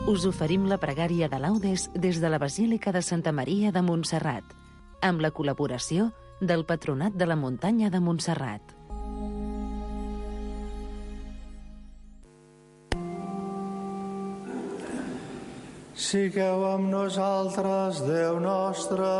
us oferim la pregària de laudes des de la Basílica de Santa Maria de Montserrat, amb la col·laboració del Patronat de la Muntanya de Montserrat. Sigueu amb nosaltres, Déu nostre.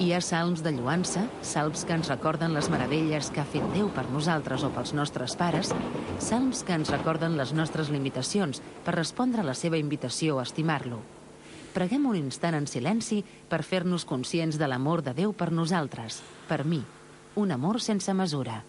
Hi ha salms de lloança, salms que ens recorden les meravelles que ha fet Déu per nosaltres o pels nostres pares, salms que ens recorden les nostres limitacions per respondre a la seva invitació a estimar-lo. Preguem un instant en silenci per fer-nos conscients de l'amor de Déu per nosaltres, per mi, un amor sense mesura.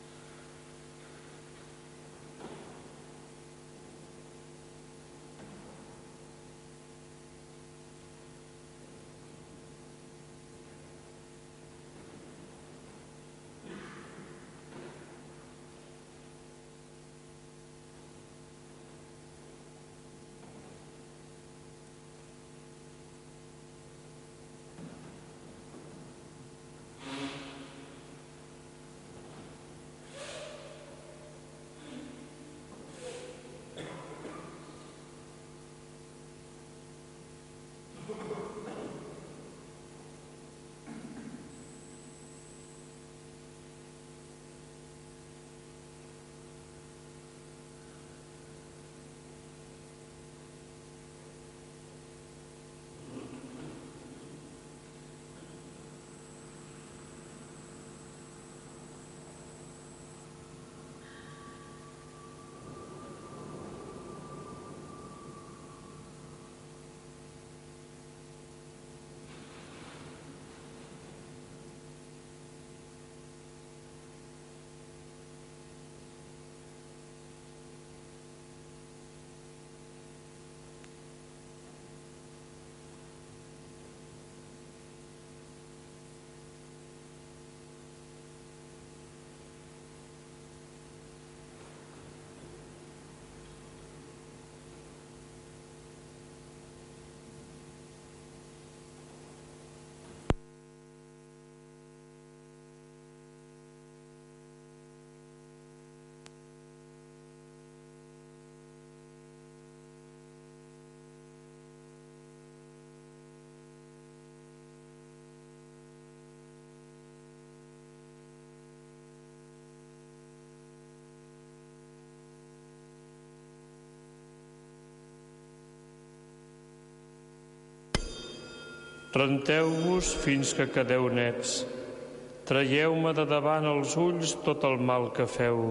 Renteu-vos fins que quedeu nets. Traieu-me de davant els ulls tot el mal que feu.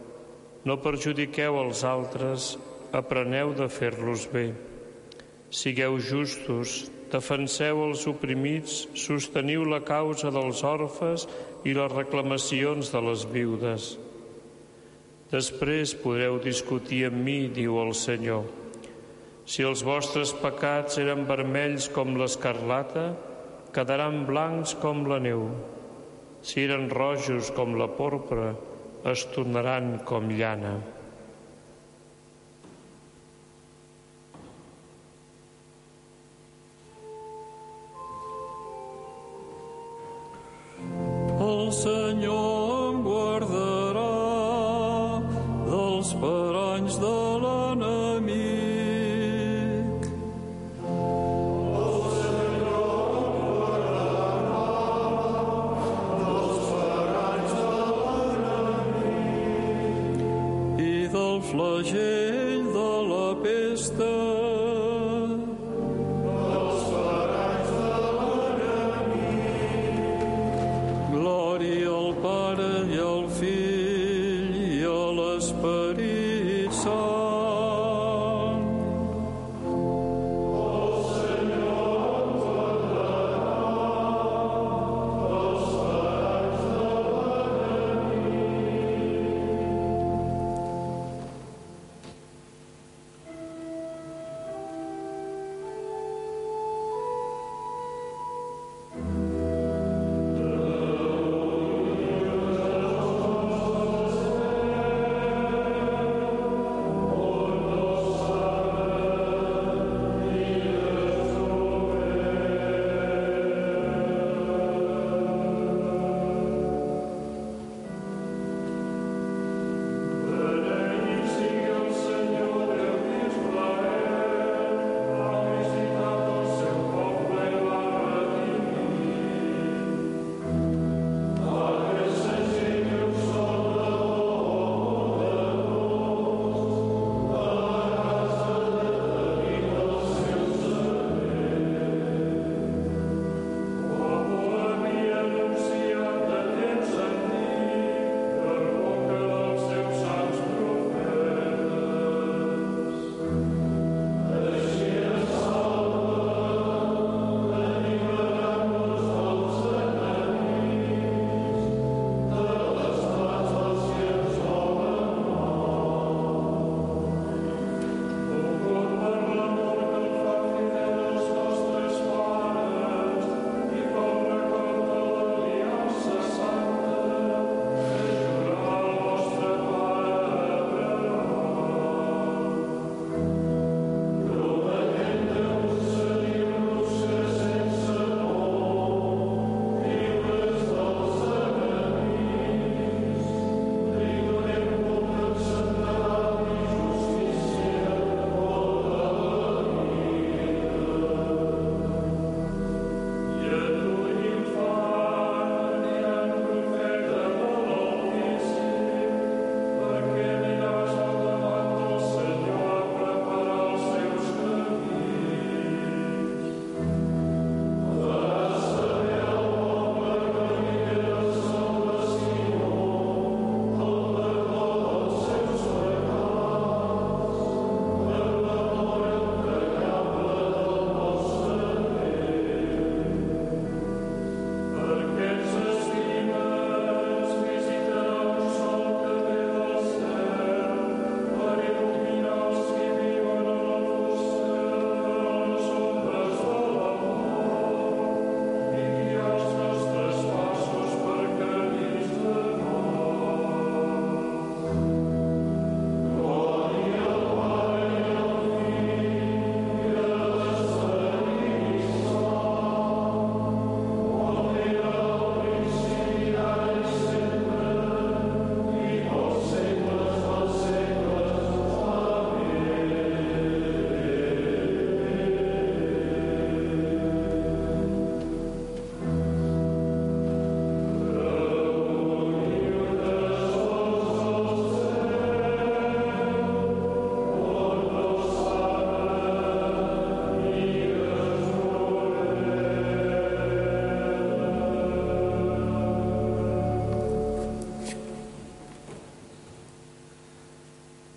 No perjudiqueu els altres, apreneu de fer-los bé. Sigueu justos, defenseu els oprimits, sosteniu la causa dels orfes i les reclamacions de les viudes. Després podreu discutir amb mi, diu el Senyor. Si els vostres pecats eren vermells com l'escarlata, quedaran blancs com la neu. Si eren rojos com la porpra, es tornaran com llana. El Senyor em guardarà dels paranys de l'enemic. Flagell de la pesta. Els paranys de l'enemic. Glòria al Pare i al Fill i a l'Esperit Sant. El Senyor guardarà els paranys de l'enemic.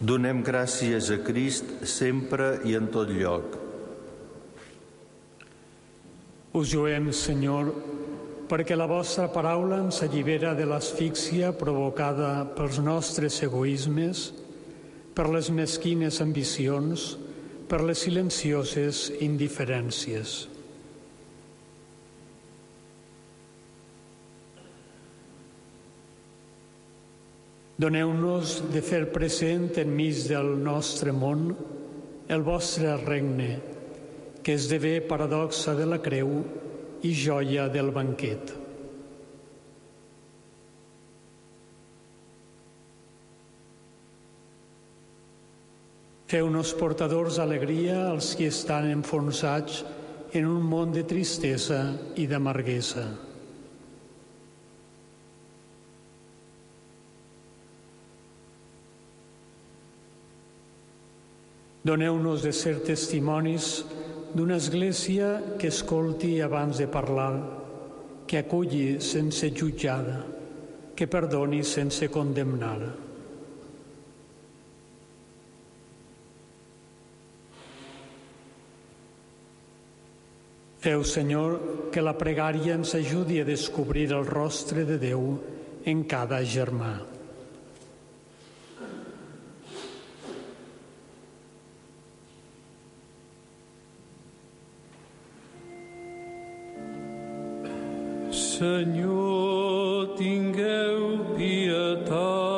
Donem gràcies a Crist sempre i en tot lloc. Us lluem, Senyor, perquè la vostra paraula ens allibera de l'asfíxia provocada pels nostres egoismes, per les mesquines ambicions, per les silencioses indiferències. Doneu-nos de fer present enmig del nostre món el vostre regne, que esdevé paradoxa de la creu i joia del banquet. Feu-nos portadors d'alegria als qui estan enfonsats en un món de tristesa i d'amarguesa. Doneu-nos de ser testimonis d'una església que escolti abans de parlar, que aculli sense jutjada, que perdoni sense condemnar. Feu, Senyor, que la pregària ens ajudi a descobrir el rostre de Déu en cada germà. Senyor, tingueu pietat.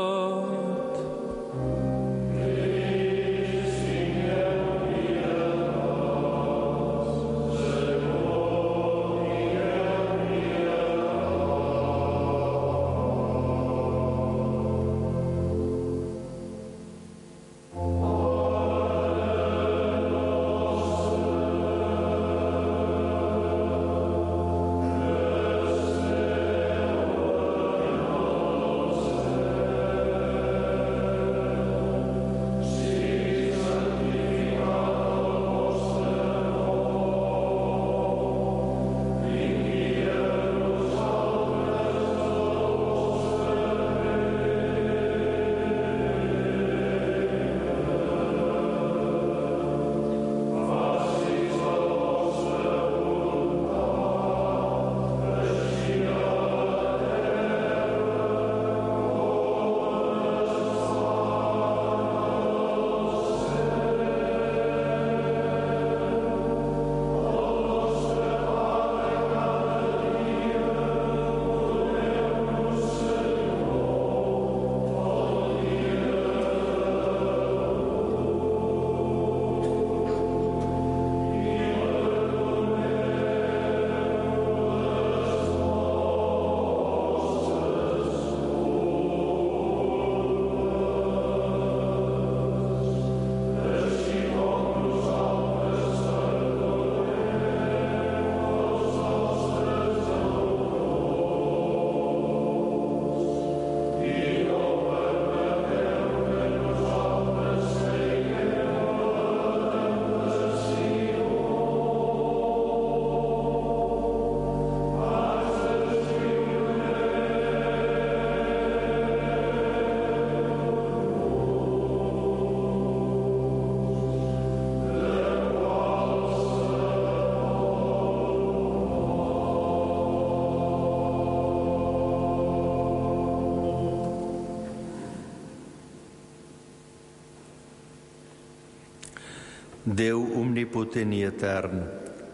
Déu omnipotent i etern,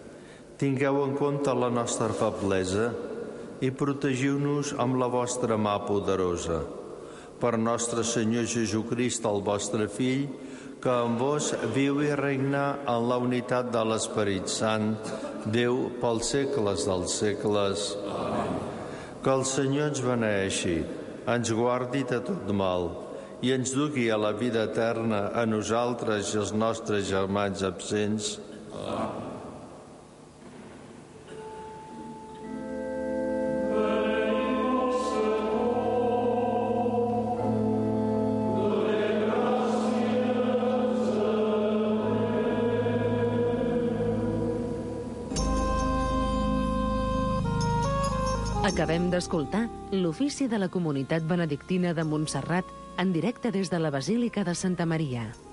tingueu en compte la nostra feblesa i protegiu-nos amb la vostra mà poderosa. Per nostre Senyor Jesucrist, el vostre Fill, que amb vos viu i regna en la unitat de l'Esperit Sant, Déu pels segles dels segles. Amén. Que el Senyor ens beneeixi, ens guardi de tot mal i ens dugui a la vida eterna a nosaltres i els nostres germans absents. Amén. Acabem d'escoltar l'ofici de la Comunitat Benedictina de Montserrat En directe des de la Basílica de Santa Maria.